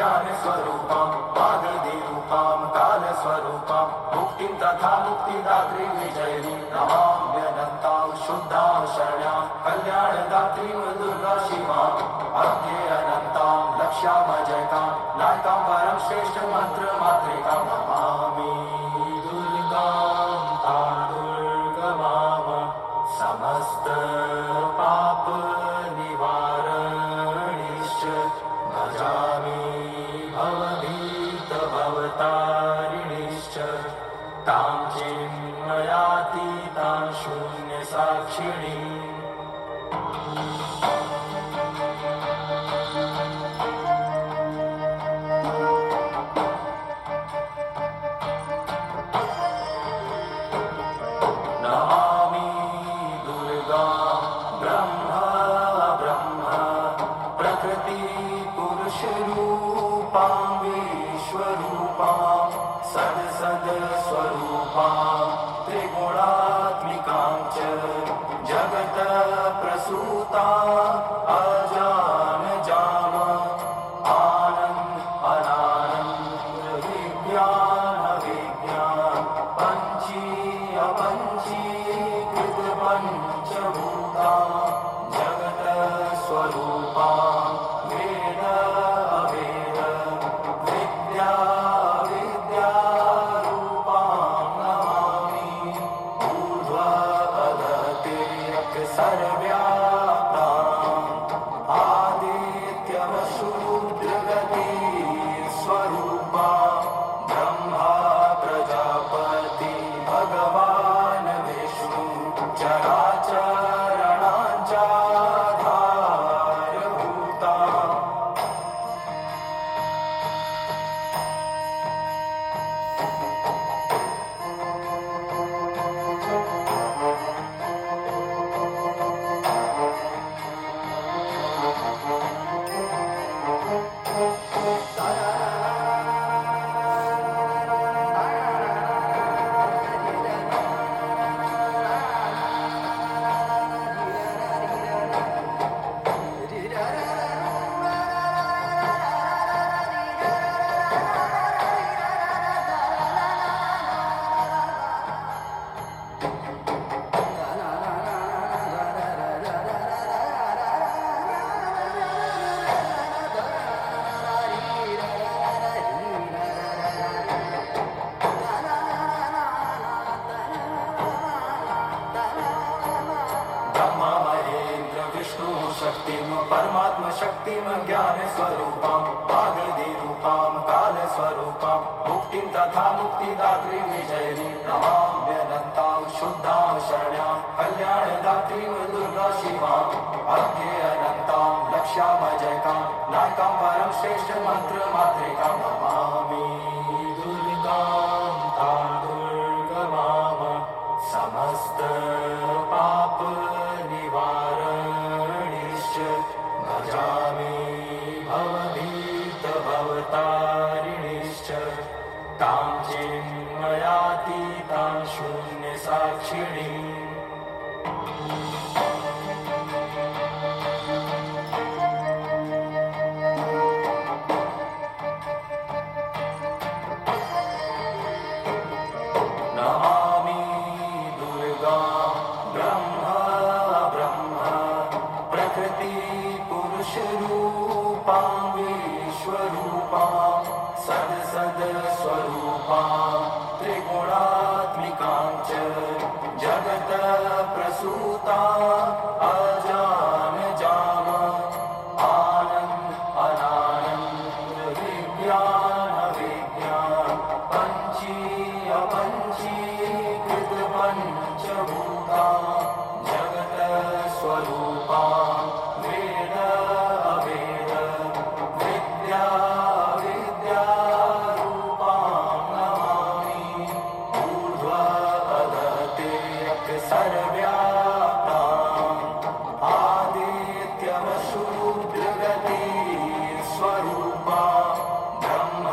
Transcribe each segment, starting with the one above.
ज्ञानस्वरूपां वागीरूपां कालस्वरूपां मुक्तिं तथा मुक्तिदात्रीं विजयिनीं नमाम्यनन्तां शुद्धां शरण्यां कल्याणदात्रीं दुर्गा शिवां अज्ञेयनन्तां लक्ष्यामजयकां नायकां परं श्रेष्ठ मन्त्रमातृकां नमामि दुर्गां तां दुर्गमाम समस्त पाप निवारणिश्च भजामि भवभीतभवतारिणीश्च तां चिन्मयातीतां शून्यसाक्षिणीम् नमामि दुर्गां ब्रह्म प्रकृति पुरुषरूपां विश्वरूपां सदसदस्वरूपां त्रिगुणात्मिकां च जगत प्रसूतां अजानजाम विज्ञान पंचभूता जगत स्वरूपा वेद अवेद विद्या विद्यारूपां नमामि ऊर्ध्वपदतिर्यक् सर्वव्याप्ताम् आदित्यवशूद्रगति स्वरूपा ब्रह्मा प्रजापति भगवान् विष्णु चराचरणाचाधारभूता शक्तिं परमात्मशक्तिं ज्ञानस्वरूपां वागीरूपां कालस्वरूपां मुक्तिं तथा मुक्तिदात्रीं विजयिनीं नमाम्यनन्तां शुद्धां शरण्यां कल्याणदात्रीं दुर्गा शिवां अज्ञेयनन्तां लक्ष्यामजयकां नायकां परं श्रेष्ठ मन्त्रमातृकां नमामि दुर्गां तां दुर्गमाम समस्त पाप निवारणिश्च भजामि भवभीतभवतारिणीश्च तां चिन्मयातीतां शून्यसाक्षिणीम् नमामि दुर्गां ब्रह्म प्रकृति पुरुषरूपां विश्वरूपां सदसदस्वरूपां त्रिगुणात्मिकां च जगत प्रसूतां अजानजाम विज्ञान पंचभूता जगत स्वरूपा वेद अवेद विद्या विद्यारूपां नमामि ऊर्ध्वपदतिर्यक् सर्वव्याप्ताम् आदित्यवशूद्रगति स्वरूपा ब्रह्म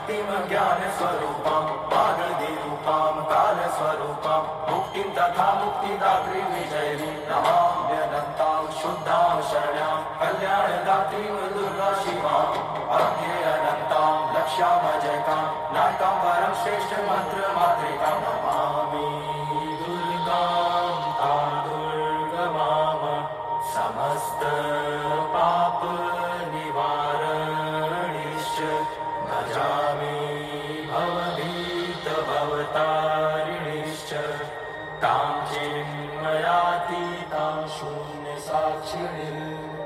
शक्तिं ज्ञानस्वरूपां वागधिरूपां कालस्वरूपां मुक्तिं तथा मुक्तिदात्री विजयिनीं नमाम्यनन्तां शुद्धां शरण्यां कल्याणदात्रीं दुर्गा शिवां अज्ञेयनन्तां लक्ष्यामजयकां नायकां परं श्रेष्ठ मन्त्रमातृकां नमामि दुर्गां तां दुर्गमां समस्त पाप निवारणिश्च भजामि भवभीतभवतारिणिश्च तां चिन्मयातीतां शून्यसाक्षिणीम्